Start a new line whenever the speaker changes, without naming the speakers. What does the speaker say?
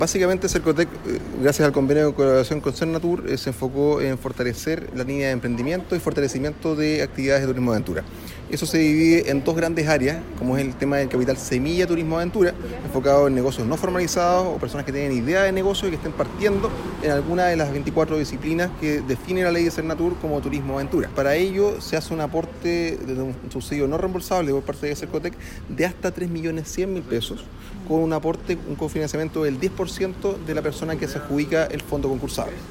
Básicamente, Cercotec, gracias al convenio de colaboración con Cernatur, se enfocó en fortalecer la línea de emprendimiento y fortalecimiento de actividades de turismo de aventura. Eso se divide en dos grandes áreas, como es el tema del capital semilla turismo de aventura, enfocado en negocios no formalizados o personas que tienen idea de negocio y que estén partiendo en alguna de las 24 disciplinas que define la ley de Cernatur como turismo de aventura. Para ello se hace un aporte de un subsidio no reembolsable por parte de Cercotec de hasta 3.100.000 pesos, con un aporte, un cofinanciamiento del 10% de la persona que se adjudica el fondo concursable.